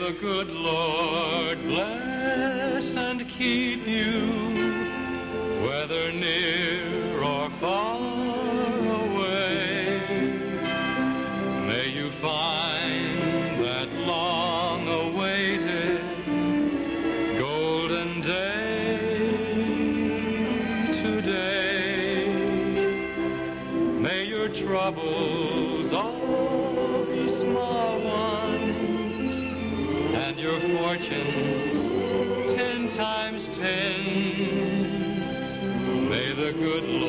the good Lord bless and keep you, whether near or far away. May you find that long-awaited golden day today. May your troubles all be small ones, and your fortunes 10 times 10. May the good